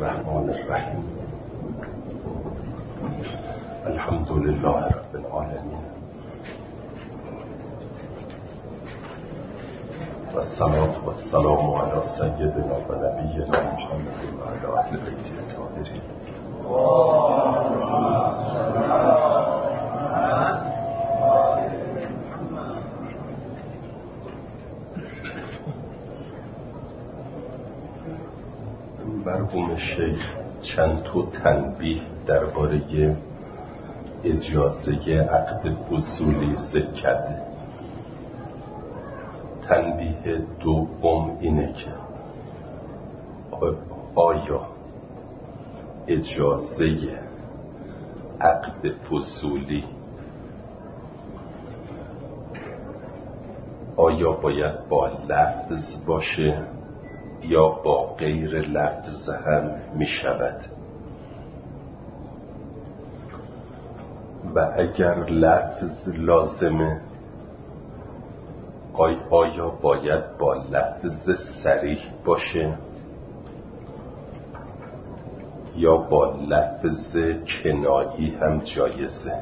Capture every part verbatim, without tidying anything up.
الرحمن الرحیم. الحمد لله رب العالمین و الصلاة و السلام علی سیدنا و نبینا محمد و علی اهل بیته الطاهرین. مرحوم شیخ چند تا تنبیه درباره اجازه عقد فضولی ذکر کرده. تنبیه دوم اینه که آیا اجازه عقد فضولی آیا باید با لفظ باشه یا با غیر لفظ هم می شود؟ و اگر لفظ لازمه آیا باید با لفظ صریح باشه یا با لفظ کنایی هم جایزه؟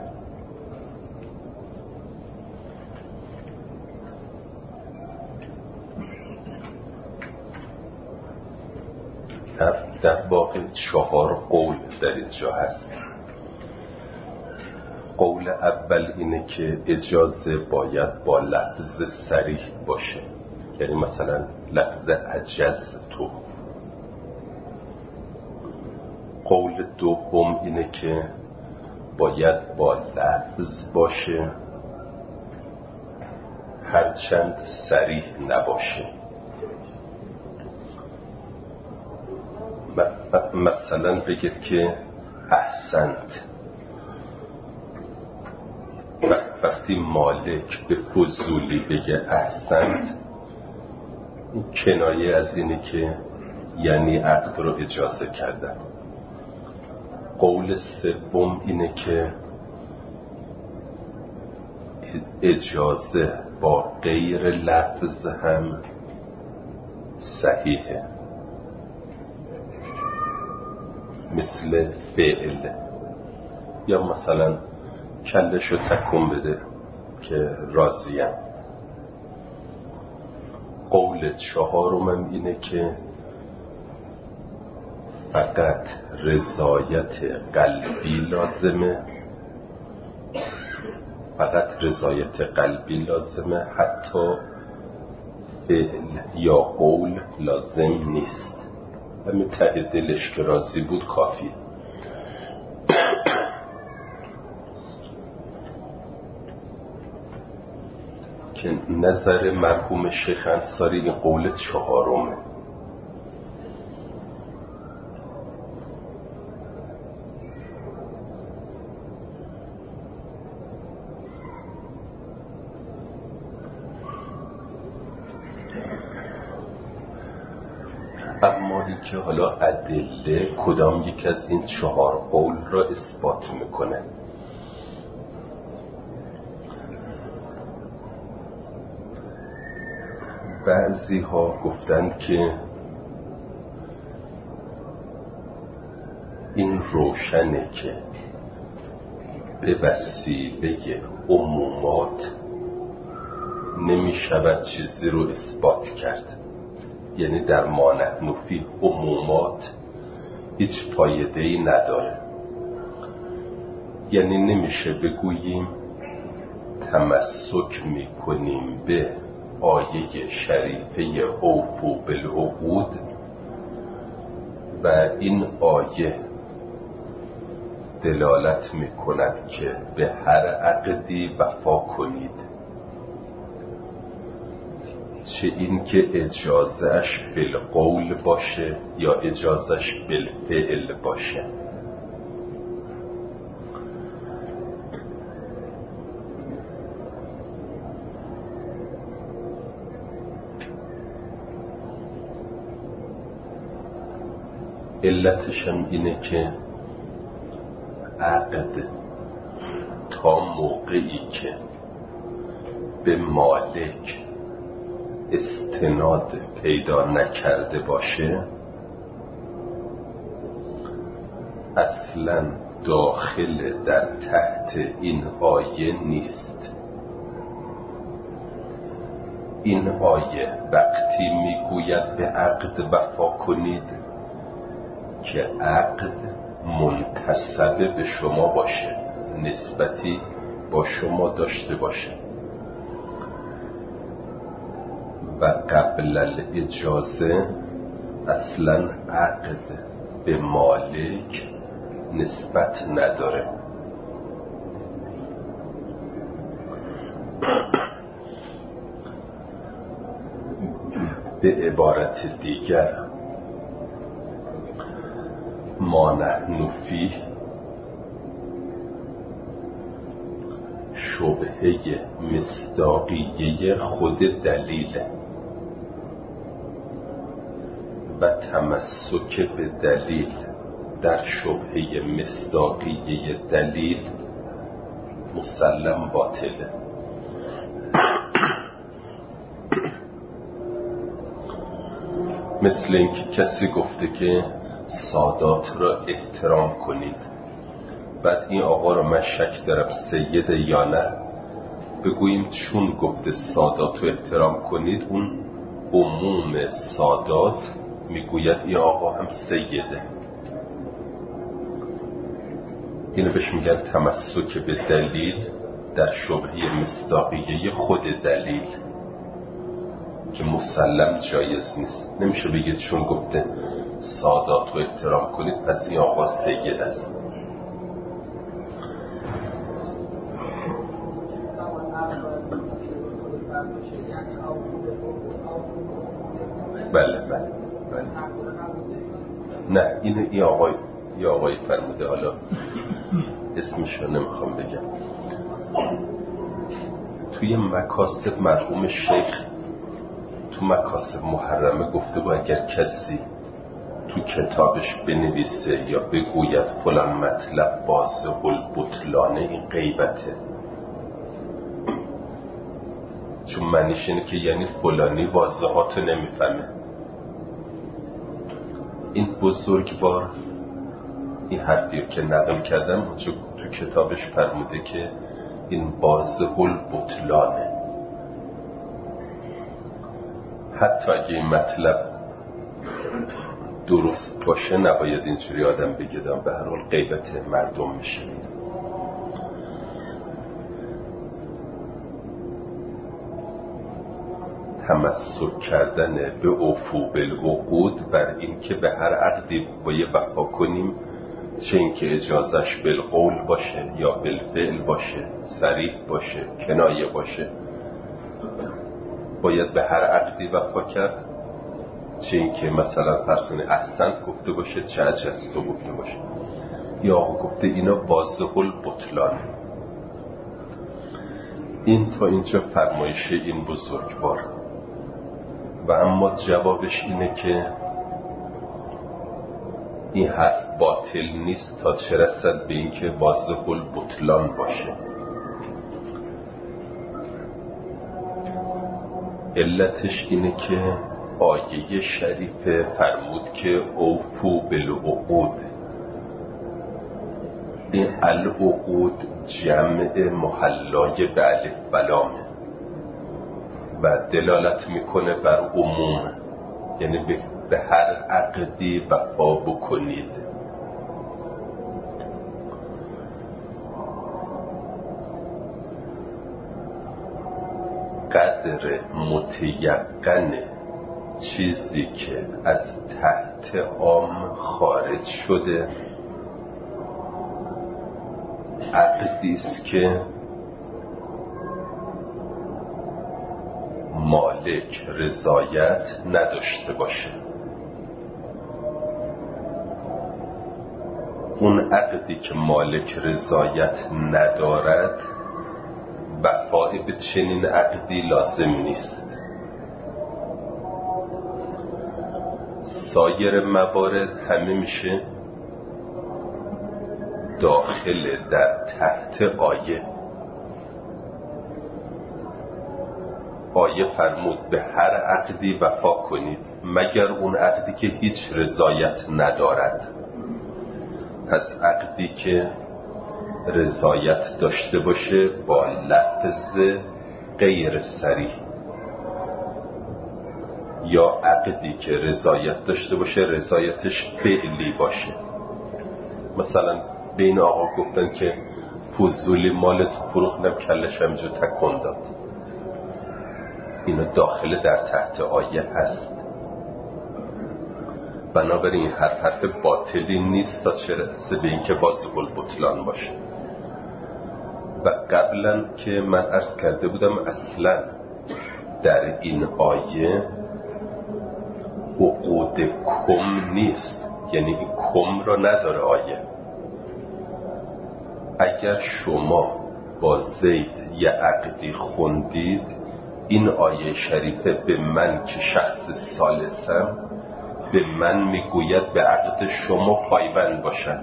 در واقع چهار قول در اینجا هست. قول اول اینه که اجازه باید با لفظ صریح باشه، یعنی مثلا لفظ عجزتو. قول دوم اینه که باید با لفظ باشه هرچند صریح نباشه. مثلا بگید که احسنت. وقتی مالک به فضولی بگه احسنت، این کنایه از اینه که یعنی عقد رو اجازه کردن. قول سوم اینه که اجازه با غیر لفظ هم صحیحه، مثل فعل، یا مثلا کلشو تکون بده که راضیم. قول چهارم اینه که فقط رضایت قلبی لازمه، فقط رضایت قلبی لازمه، حتی فعل یا قول لازم نیست. همین ته دلش که راضی بود کافی. که نظر مرحوم شیخ انصاری این قول چهارمه. اما این که حالا ادله کدام یک از این چهار قول را اثبات میکنه. بعضی ها گفتند که این روشنه که به وسیله عمومات نمی شود چیزی رو اثبات کرد. یعنی در ما نحن فی عمومات هیچ فایده ای نداره. یعنی نمیشه بگوییم تمسک میکنیم به آیه شریفه اوفوا بالعقود و این آیه دلالت میکند که به هر عقدی وفا کنید، چه این که اجازهش بالقول باشه یا اجازهش بالفعل باشه. علتش هم اینه که عقد تا موقعی که به مالک استناد پیدا نکرده باشه اصلا داخل در تحت این آیه نیست. این آیه وقتی میگوید به عقد وفا کنید که عقد منتسب به شما باشه، نسبتی با شما داشته باشه و قبل الاجازه اصلا عقد به مالک نسبت نداره. به عبارت دیگر ما نحن فیه شبهه مصداقیه خود دلیله و تمسک به دلیل در شبهه مصداقیه دلیل مسلم باطله. مثل اینکه کسی گفته که سادات را احترام کنید، بعد این آقا را من شک دارم سیده یا نه، بگوییم چون گفته سادات رو احترام کنید اون عموم سادات میگوید این آقا هم سیده. اینو بهش میگن تمسک به دلیل در شبهه مصداقیه خود دلیل که مسلم جایز نیست. نمیشه بگید چون گفته سادات رو احترام کنید پس این آقا سید است. بله بله بله. نه این ای آقای ای آقای فرموده، حالا اسمش رو نمیخوام بگم. توی مکاسب مرحوم شیخ تو مکاسب محرمه گفته بود اگر کسی تو کتابش بنویسه یا بگوید فلان مطلب واضح البطلانه این غیبته، چون معنیش اینه که یعنی فلانی واضحاتو نمیفهمه. این بزرگوار این حرفی که نقل کردم اونجا تو کتابش فرموده که این واضح البطلانه. حتی اگه این مطلب درست باشه نباید اینجوری آدم بگیدم، به هر حال غیبت مردم میشه. تمسک کردن به اوفو بالعقود بر این که به هر عقدی باید وفا کنیم، چه اینکه اجازش بالقول باشه یا بالفعل باشه، صریح باشه، کنایه باشه، باید به هر عقدی وفا کرد، چه اینکه مثلا فرسون احسنت گفته باشه چه اجزتو گفته باشه، یا آقا گفته اینا واضح البطلان. این تا اینجا فرمایش این بزرگوار. و اما جوابش اینه که این حرف باطل نیست تا چه رسد به این که واضح البطلان باشه. علتش اینه که آیه شریفه فرمود که اوفو بالعقود. این العقود جمع محلای به الف و لامه و دلالت میکنه بر عموم، یعنی به هر عقدی وفا بکنید. قدر متیقن چیزی که از تحت عام خارج شده عقدی است که مالک رضایت نداشته باشه. اون عقدی که مالک رضایت ندارد وفای به چنین عقدی لازم نیست. سایر موارد همه میشه داخل در تحت آیه. آیه فرمود به هر عقدی وفا کنید مگر اون عقدی که هیچ رضایت ندارد. پس عقدی که رضایت داشته باشه با لفظ غیر صریح، یا عقدی که رضایت داشته باشه رضایتش فعلی باشه. مثلا بین آقا گفتن که فضولی مال تو فروختم کلش همجا تکن داد، اینو داخل در تحت آیه هست. بنابراین هر حرف باطلی نیست تا چه رسه به این که واجب البطلان باشه. و قبلا که من عرض کرده بودم اصلا در این آیه عقود کم نیست، یعنی این کم را نداره آیه. اگر شما با زید یه عقدی خوندید، این آیه شریفه به من که شخص ثالثم به من میگوید به عقد شما پایبند باشن،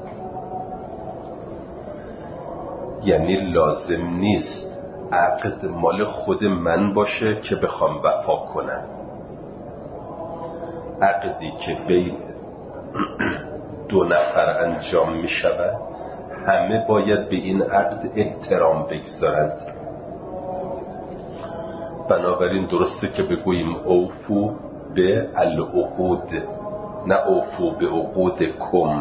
یعنی لازم نیست عقد مال خود من باشه که بخوام وفا کنم. عقدی که بین دو نفر انجام می شود همه باید به این عقد احترام بگذارند. بنابراین درسته که بگوییم اوفو به العقود، نه اوفو به عقود کم.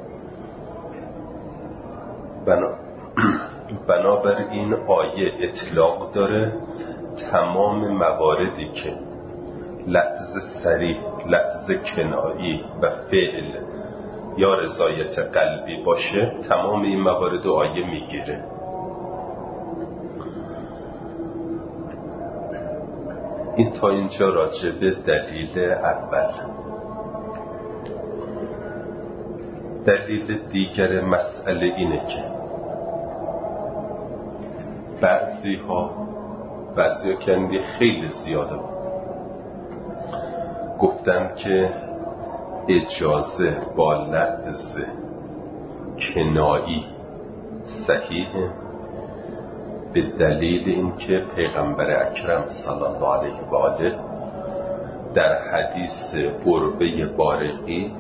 بنا... بنابراین آیه اطلاق داره تمام مواردی که لفظ صریح، لفظ کنایی و فعل یا رضایت قلبی باشه، تمام این موارد آیه میگیره. این تا اینجا راجع به دلیل اول. دلیل دیگر مسئله اینه که بعضی ها بعضی ها کندی خیلی زیاده گفتن که اجازه با لفظ کنایی صحیحه به دلیل اینکه پیغمبر اکرم صلی الله علیه و آله در حدیث عربه بارقی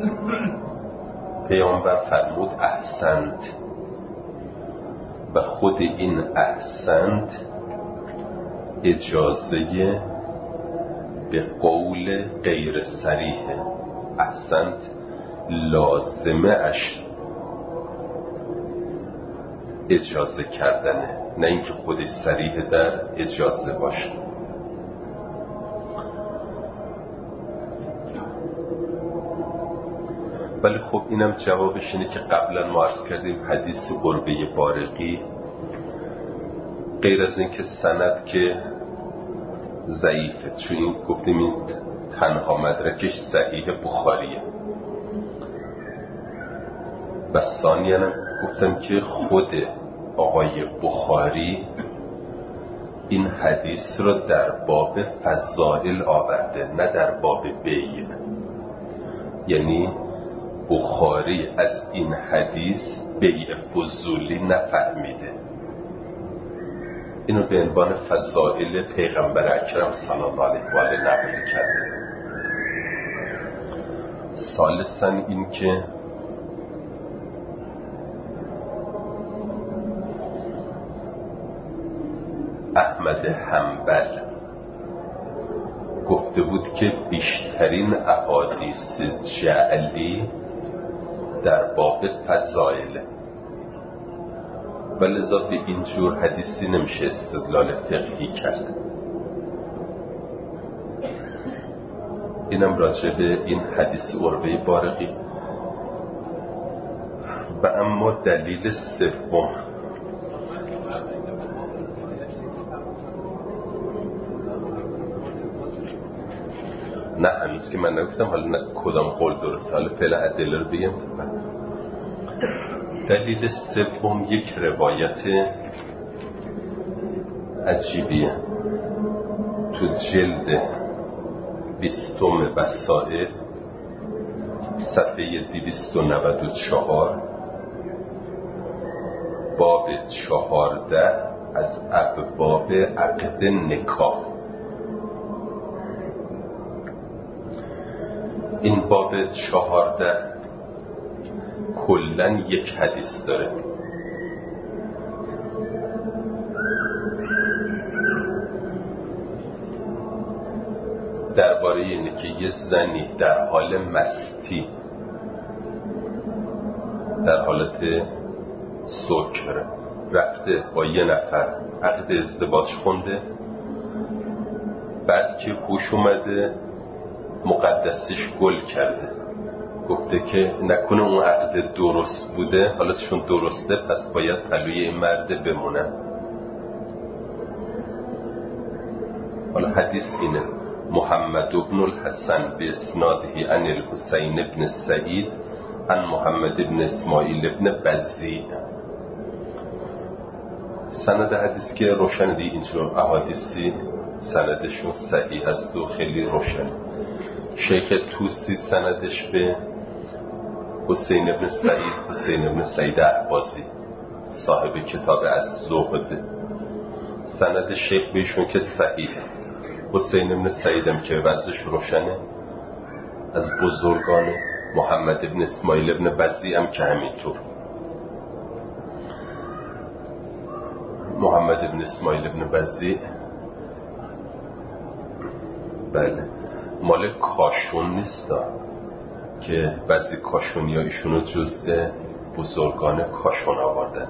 پیامبر فرمود احسنت، و خود این احسنت اجازه به قول غیر صریحه. احسنت لازمه اش اجازه کردنه، نه اینکه خودش صریح در اجازه باشه. ولی خب اینم جوابش اینه که قبلا ما عرض کردیم حدیث عربه بارقی غیر از این که سند که ضعیفه، چون این گفتیم این تنها مدرکش صحیح بخاریه، و ثانیاً گفتم که خود آقای بخاری این حدیث رو در باب فضائل آورده، نه در باب بیع. یعنی بخاری از این حدیث بیع فضولی نفهمیده، اینو به عنوان فضائل پیغمبر اکرم صلی الله علیه و آله نقل کرده. ثالثاً این که احمد حنبل گفته بود که بیشترین احادیث جعلی در باب فضائل، ولذا به اینجور حدیثی نمیشه استدلال فقهی کرد. اینم راجع به این حدیث عربه بارقی. و اما دلیل سوم، نه هنوز که من نگفتم، حالا نه کدام قول درسته، حالا فعلا ادله رو بگم. دلیل سوم یک روایت عجیبیه تو جلد بیستم وسائل صفحه دویست و نود و چهار باب چهارده از ابواب عقد نکاح. این باب چهارده کلن یک حدیث داره. درباره اینه که یه زنی در حال مستی، در حالت سکر، رفته با یه نفر عقد ازدواج خونده، بعد که هوش اومده مقدسیش گل کرده، گفته که نکنه اون عقد درست بوده، حالا چون درسته پس باید پلوی این مرده بمونن. حالا حدیث اینه: محمد بن الحسن به اسناده عن الحسین بن سعید عن محمد بن اسماعیل بن بزی. سند حدیث که روشن دی، اینجور احادیثی سندشون صحیح هست و خیلی روشن. شیخ توسی سندش به حسین بن سعید حسین بن سعید احوازی صاحب کتاب الزهد، سند شیخ بهشون که صحیحه. حسین بن سعیدم که وضعش روشنه، از بزرگان. محمد بن اسماعیل بن بزی هم که همینطور. محمد بن اسماعیل بن بزی بله مال کاشون نیست که بعضی کاشونی ها ایشونو جزء بزرگان کاشون آوردن.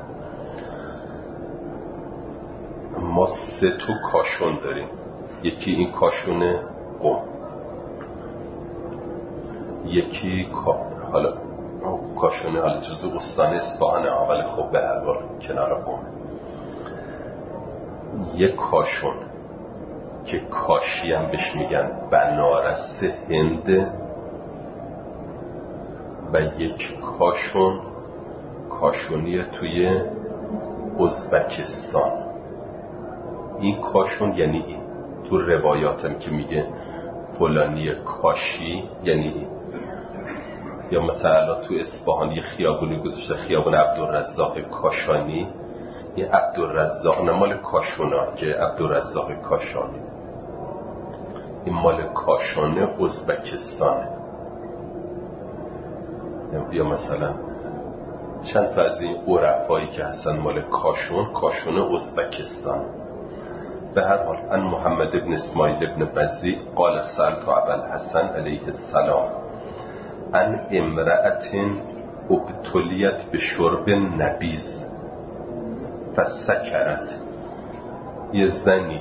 ما سه تو کاشون داریم. یکی این کاشون قم، یکی حالا کاشونه حالا جزء استان اصفهانه، ولی خب به هر حال کنار قم. یک کاشون که کاشی هم بهش میگن بنارس هند، و یک کاشون کاشونی توی ازبکستان. این کاشون یعنی این تو روایاتم که میگه فلانی کاشی یعنی این. یا مثلا تو اصفهان یه خیابونی گذاشته خیابون عبدالرزاق کاشانی، یه عبدالرزاق نه مال کاشونا که عبدالرزاق کاشانی، این مال کاشانه ازبکستانه. یا مثلا چند تا از این عرفایی که هستن مال کاشون، کاشون ازبکستان. به هر حال ان محمد بن اسماعیل بن بزی قال سألت ابا الحسن علیه السلام ان امرأت ابتلیت به شرب نبیذ فسکرت. یه زنی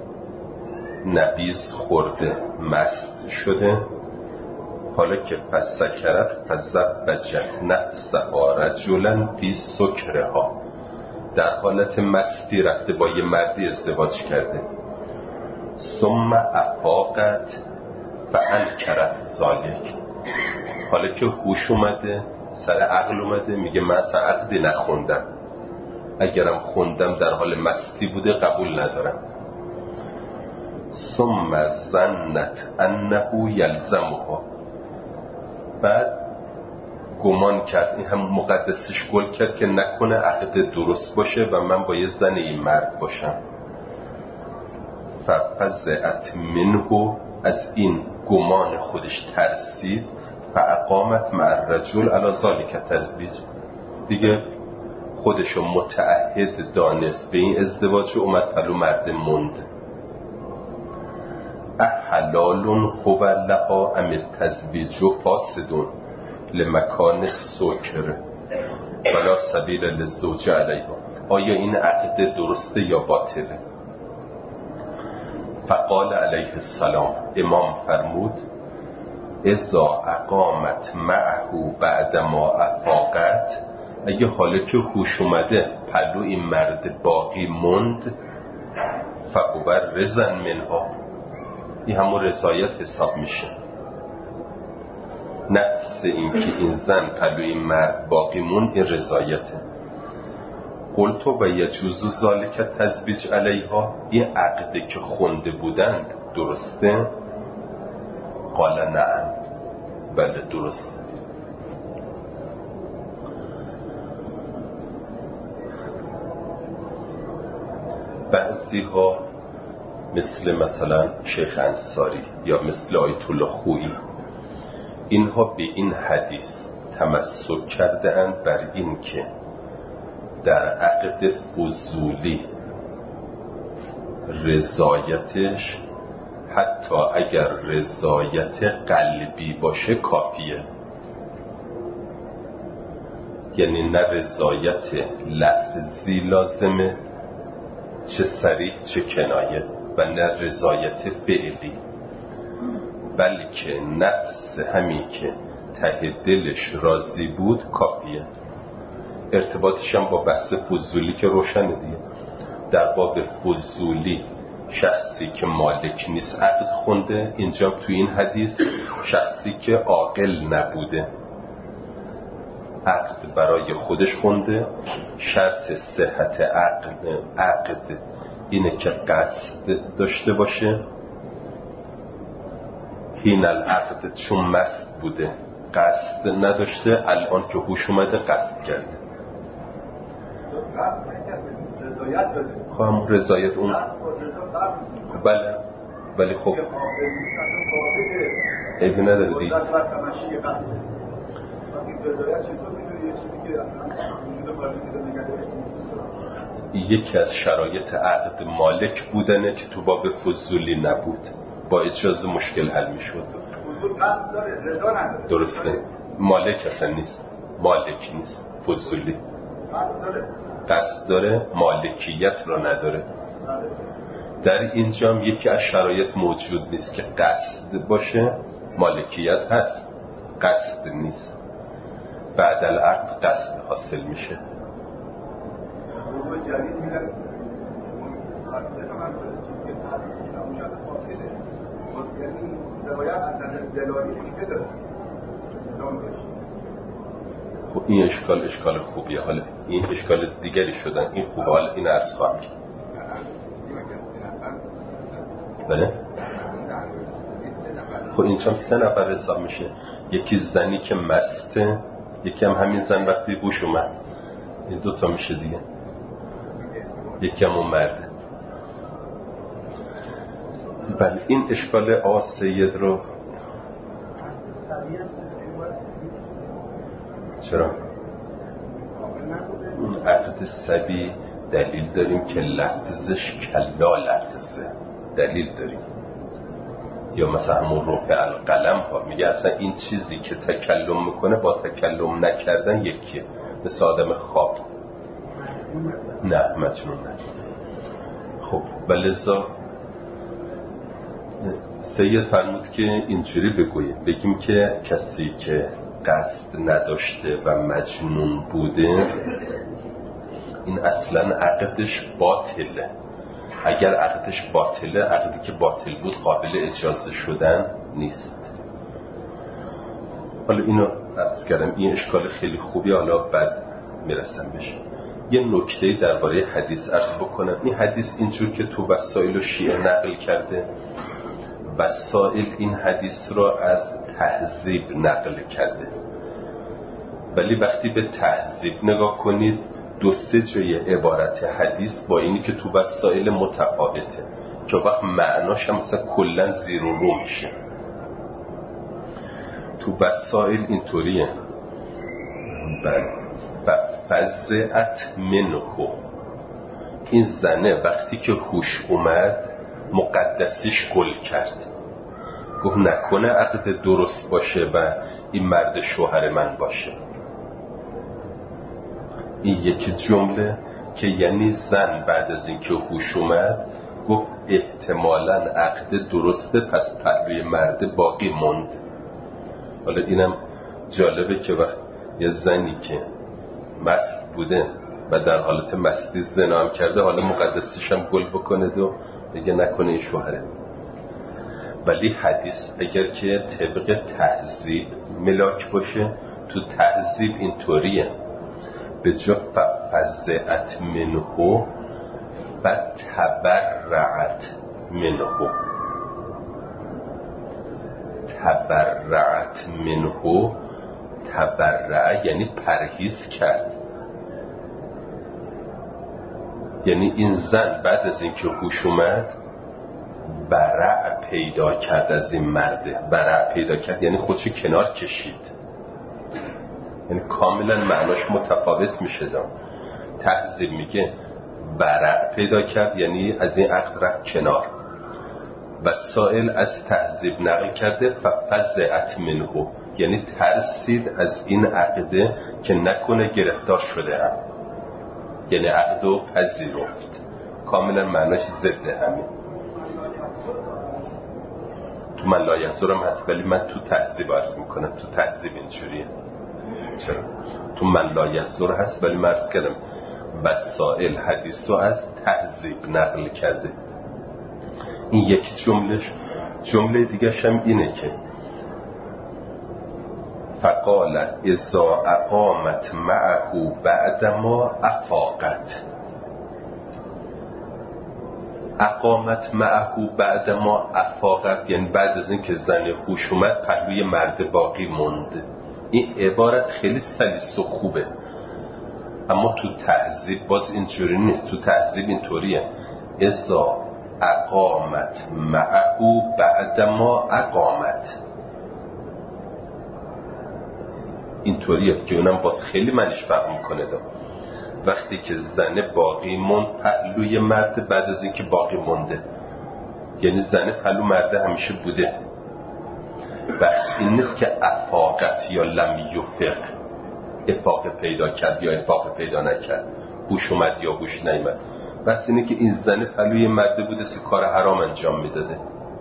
نبیذ خورده مست شده، حالا که فسکرت فزبجت نفسها رجلا فی سکرها، در حالت مستی رفته با یه مردی ازدواج کرده. ثم افاقت فانکرت ذالک، حالا که هوش اومده سر عقل اومده میگه من اصلا عقدی نخوندم، اگرم خوندم در حال مستی بوده قبول ندارم. ثم ظنت انه یلزمها، بعد گمان کرد، این هم مقدسش گل کرد که نکنه عقد درست باشه و من با یه زن این مرد باشم. ففزعت منه، از این گمان خودش ترسید. فاقامت مع الرجل علی ذلک تزویج، دیگه خودشو متعهد دانست به این ازدواج و اومد پلو مرد موند. احلال هو لها ام التزویج فاسد لمکان سکر ولا سبیل للزوج علیها، آیا این عقد درسته یا باطله؟ فقال علیه السلام، امام فرمود اذا اقامت معه بعد ما افاقت، اگه حالا که هوش اومده پلو این مرد باقی موند، فهو رضا منها، این همون رضایت حساب میشه. نفس این که این زن پلو این مرد باقی موند این رضایته. قلت و یجوز ذالک تزویج علیها، این عقده که خونده بودند درسته؟ قال نعم، بله درسته. بعضی ها مثل مثلا شیخ انصاری یا مثل آیت الله خویی، اینها به این حدیث تمسک کرده اند بر این که در عقد فضولی رضایتش حتی اگر رضایت قلبی باشه کافیه، یعنی نه رضایت لفظی لازمه چه صریح چه کنایه و نه رضایت فعلی، بلکه نفس همین که ته دلش راضی بود کافیه. ارتباطش هم با بحث فضولی که روشنه دیگه. در باب فضولی شخصی که مالک نیست عقد خونده، اینجا تو این حدیث شخصی که عاقل نبوده عقد برای خودش خونده. شرط صحت عقد عقد اینه که قصد داشته باشه. حین العقد چون مست بوده قصد نداشته، الان که هوش اومده قصد کرده. رضایت داده. خواهم رضایت اون بله ولی خب عیبی نداره دیگه. یکی از شرایط عقد مالک بودنه که تو باب فضولی نبود، با اجازه مشکل حل میشد. درسته، مالک اصلا نیست، مالک نیست، فضولی قصد داره مالکیت رو نداره. در اینجا یکی از شرایط موجود نیست که قصد باشه، مالکیت هست قصد نیست. بعد العقد قصد حاصل میشه. خب این اشکال اشکال خوبیه. حالا این اشکال دیگری شدن، این خوبه. حالا این عرض خواهم کرد. بله خب اینجا سه نفر حساب میشه. یکی زنی که مسته، یکی هم همین زن وقتی بوش اومد. این دوتا میشه دیگه. یکی هم اون مرده. بله این اشکال آقا سید رو چرا؟ عقد سبی دلیل داریم که لفظش کلا لفظه، دلیل داریم. یا مثلا همون رفع القلم ها میگه اصلا این چیزی که تکلم میکنه با تکلم نکردن یکیه، مثل آدم خواب. نه مجنون نه. خب ولذا سید فرمود که اینجوری بگوییم، بگیم که کسی که قصد نداشته و مجنون بوده این اصلا عقدش باطله. اگر عقدش باطله، عقدی که باطل بود قابل اجازه شدن نیست. حالا اینو عرض کردم، این اشکال خیلی خوبی، حالا بعد میرسم بشه. یه نکته درباره حدیث عرض بکنم. این حدیث اینجور که تو وسائل و شیعه نقل کرده، وسائل این حدیث را از تهذیب نقل کرده، ولی وقتی به تهذیب نگاه کنید دو سه جای عبارت حدیث با اینی که تو وسائل متفاوته، که وقت معناش هم مثلا کلن زیر و رو میشه. تو وسائل اینطوریه فزعت منه، این زنه وقتی که هوش اومد مقدسیش گل کرد، گفت نکنه عقد درست باشه و این مرد شوهر من باشه. این یکی جمله که یعنی زن بعد از اینکه هوش اومد گفت احتمالاً عقد درسته، پس پروی مرد باقی موند. حالا اینم جالبه که وقت یه زنی که مست بوده و در حالت مستی زنا هم کرده، حالا مقدسیش هم گل بکنه و بگه نکنه این شوهره. ولی حدیث اگر که طبق تهذیب ملاک باشه، تو تهذیب اینطوریه، به جا فزعت منه و تبرعت منه. تبرعت منه، تبرع یعنی پرهیز کرد. یعنی این زن بعد از اینکه هوش اومد برع پیدا کرد از این مرده. برع پیدا کرد یعنی خودشو کنار کشید. یعنی کاملا معناش متفاوت میشه. تهذیب میگه برع پیدا کرد، یعنی از این عقد رفت کنار. و سائل از تهذیب نقل کرده ففزعت منه، یعنی ترسید از این عقده که نکنه گرفتار شده هم، یعنی عقدو پذیرفت. کاملا معناش ضد همین. تو من لا یحضرم هست، ولی من تو تهذیب عرض میکنم. تو تهذیب اینجوریه. چرا؟ تو من لا یحضر هست، ولی من عرض کردم وسائل حدیثو از تهذیب نقل کرده. این یک جملش. جمله دیگرش هم اینه که فقال اذا اقامت معه بعدما افاقت. اقامت معه بعدما افاقت یعنی بعد از این که زن هوش اومد پهلوی مرد باقی موند. این عبارت خیلی سلیس و خوبه، اما تو تهذیب باز اینجوری نیست. تو تهذیب اینطوریه اذا اقامت معه بعدما اقامت، اینطوریه که اونم باز خیلی منش فهم میکنه. دا وقتی که زن باقی موند پهلوی مرد بعد از این که باقی مونده، یعنی زن پهلو مرده همیشه بوده. بس این نیست که افاقت یا لم یفق، افاق پیدا کرد یا افاق پیدا نکرد، هوش اومد یا هوش نیامد. بس اینه که این زن پهلوی مرده بوده که کار حرام انجام میداده.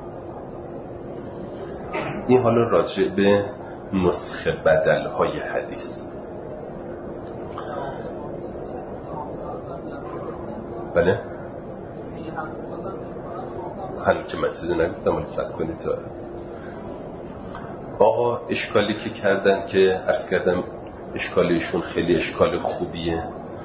این حالا راجع به نسخه بدل های حدیث. بله هنوز که من چیزی نگفتم، ولی سب کنید تا آقا اشکالی که کردن که عرض کردم اشکالیشون خیلی اشکال خوبیه،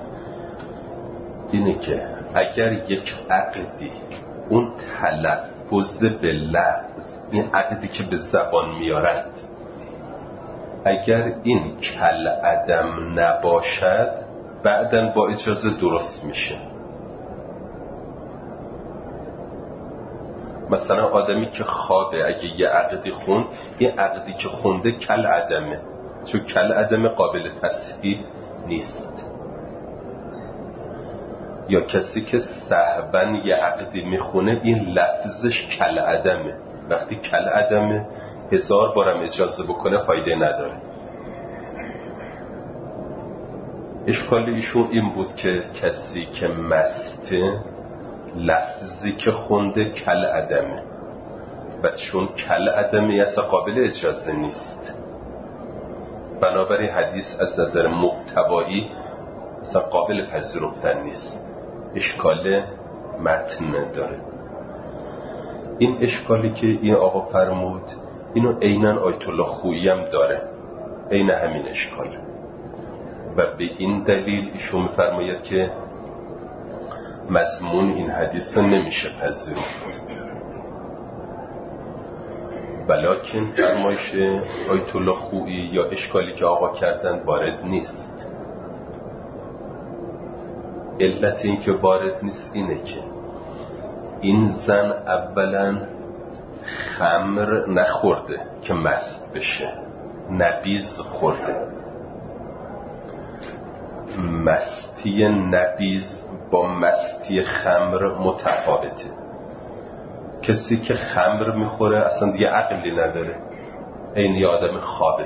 اینه که اگر یک عقدی اون تلفظ به لفظ، این عقدی که به زبان میارد، اگر این کل عدم نباشد بعداً با اجازه درست میشه. مثلا آدمی که خوابه اگه یه عقدی خوند، این عقدی که خونده کل عدمه، چون کل عدم قابل تصحیح نیست. یا کسی که سهواً یه عقدی میخونه این لفظش کل عدمه، وقتی کل عدمه هزار بارم اجازه بکنه فایده نداره. اشکال ایشون این بود که کسی که مسته لفظی که خونده کل عدمه، و چون کل عدمه اصلا قابل اجازه نیست، بنابراین حدیث از نظر محتوایی اصلا قابل پذیرفتن نیست، اشکال متن داره. این اشکالی که این آقا فرمود اینو عیناً آیت الله خویی هم داره، عین همین اشکاله. و به این دلیل ایشون میفرماید که مضمون این حدیث نمیشه پذیرفت. بلکن فرمایش آیت الله خویی یا اشکالی که آقا کردن وارد نیست. علت این که وارد نیست اینه که این زن اولا خمر نخورده که مست بشه، نبیذ خورده. مستی نبیذ با مستی خمر متفاوته. کسی که خمر میخوره اصلا دیگه عقلی نداره، این یه آدم خوابه.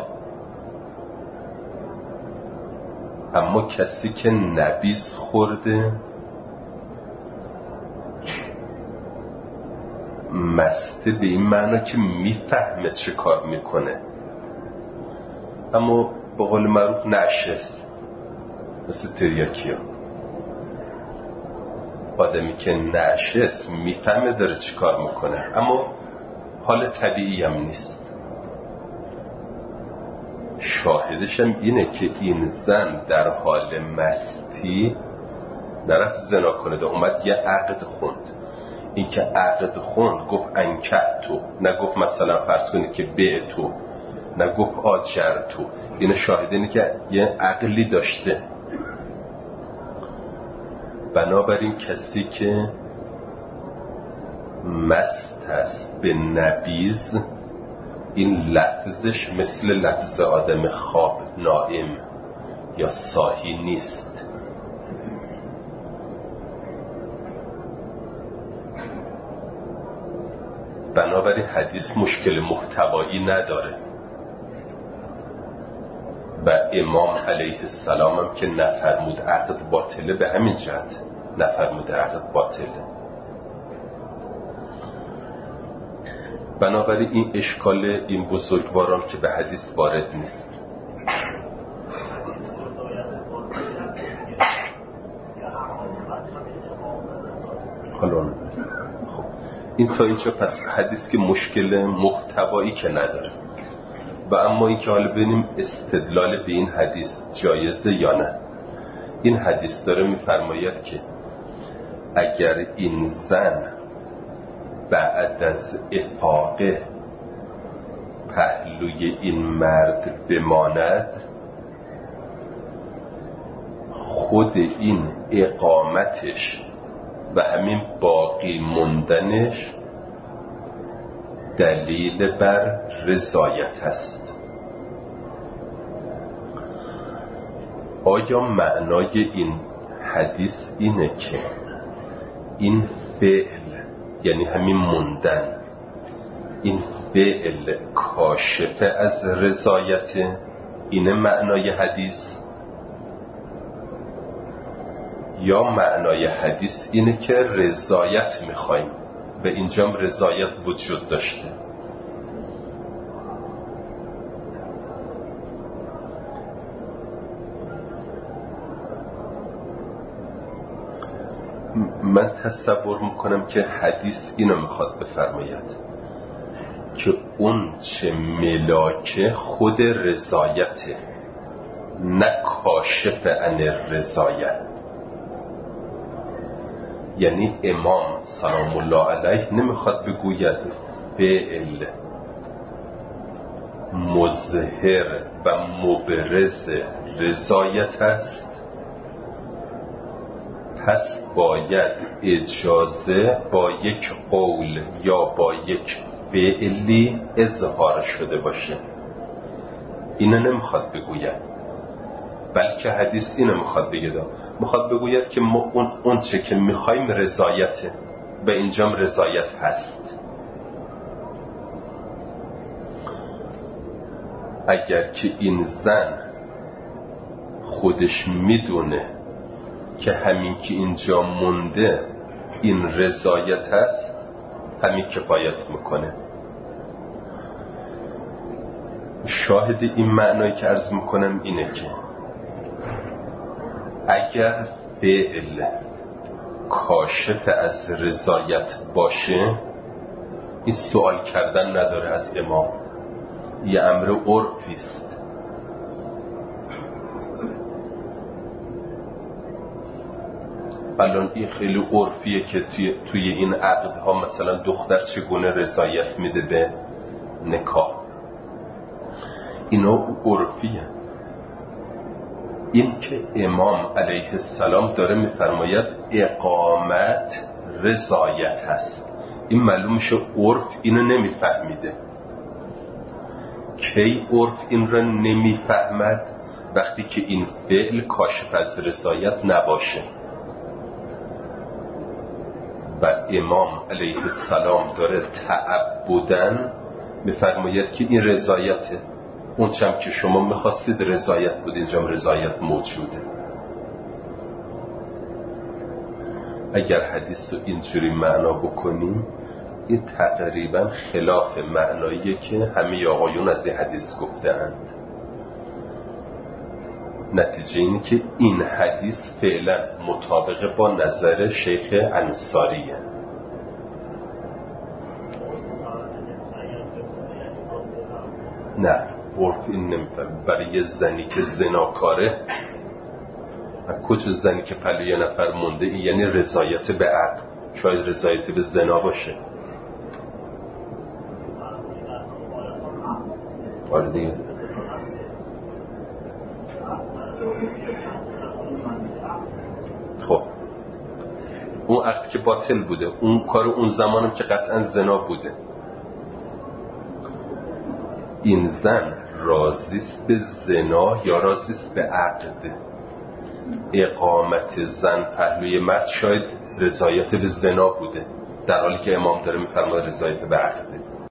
اما کسی که نبیذ خورده مسته به این معنی که میفهمه چه کار میکنه، اما به قول معروف نشست، مثل تریاکی ها. آدمی که نشست میفهمه داره چه کار میکنه، اما حال طبیعی هم نیست. شاهدش هم اینه که این زن در حال مستی نرفت زنا کنه، ده اومد یه عقد خوند. این که عقد خوند گفت انکه تو، نگفت مثلا فرض کنید که به تو، نگفت آجر تو. این شاهد اینه که یه عقلی داشته. بنابراین کسی که مست هست به نبیذ این لفظش مثل لفظ آدم خواب، نائم یا صاحی نیست. بنابراین حدیث مشکل محتوایی نداره و امام علیه السلام هم که نفرمود عقد باطله، به همین جهت نفرمود عقد باطله. بنابراین این اشکال این بزرگواران که به حدیث وارد نیست. حالا خب این تا اینجا پس حدیث که مشکل محتوایی که نداره. و اما این که حالا ببینیم استدلال به این حدیث جایزه یا نه. این حدیث داره میفرماید که اگر این زن بعد از افاقه پهلوی این مرد بماند، خود این اقامتش و همین باقی موندنش دلیل بر رضایت است. آیا معنای این حدیث اینه که این فعل، یعنی همین موندن، این فعل کاشف از رضایت؟ اینه معنای حدیث؟ یا معنای حدیث اینه که رضایت میخوایم و اینجا رضایت وجود داشته؟ من تصور میکنم که حدیث اینو میخواد بفرماید که اون چه ملاکه خود رضایته، نه کاشف عن رضایت. یعنی امام سلام الله علیه نمیخواد بگوید فعل مظهر و مبرز رضایت است، پس باید اجازه با یک قول یا با یک فعلی اظهار شده باشه. اینو نمیخواد بگوید، بلکه حدیث اینو میخواد بگید، میخواد بگوید که ما اون, اون چه که میخوایم رضایته و اینجام رضایت هست. اگر که این زن خودش میدونه که همین که اینجا مونده این رضایت هست، همین کفایت میکنه. شاهد این معنایی که عرض میکنم اینه که اگر فعل کاشف از رضایت باشه، این سوال کردن نداره از امام، یه امر عرفی است. الان این خیلی عرفیه که توی, توی این عقدها مثلا دختر چگونه رضایت میده به نکاح، اینا عرفیه. این که امام علیه السلام داره میفرماید اقامت رضایت هست، این معلوم میشه عرف اینو نمیفهمیده. کی عرف این رو نمیفهمد؟ وقتی که این فعل کاشف از رضایت نباشه. و امام علیه السلام داره تعبداً میفرماید که این رضایته، اون چم که شما میخواستید رضایت بود، اینجام رضایت موجوده. اگر حدیث رو اینجوری معنا بکنیم، این تقریبا خلاف معناییه که همه آقایون از این حدیث گفته‌اند. نتیجه اینه که این حدیث فعلا مطابق با نظر شیخ انصاریه. نه، عرف این نمیفهم. برای یه زنی که زناکاره، کجا زنی که پلوی یه نفر مونده، این یعنی رضایت به عقل، شاید رضایت به زنا باشه. آره دیگه. خب اون عقد که باطل بوده، اون کار اون زمانم که قطعا زنا بوده. این زن راضیست به زنا یا راضیست به عقد؟ اقامت زن پهلوی مرد شاید رضایت به زنا بوده، در حالی که امام داره میفرماید رضایت به عقده.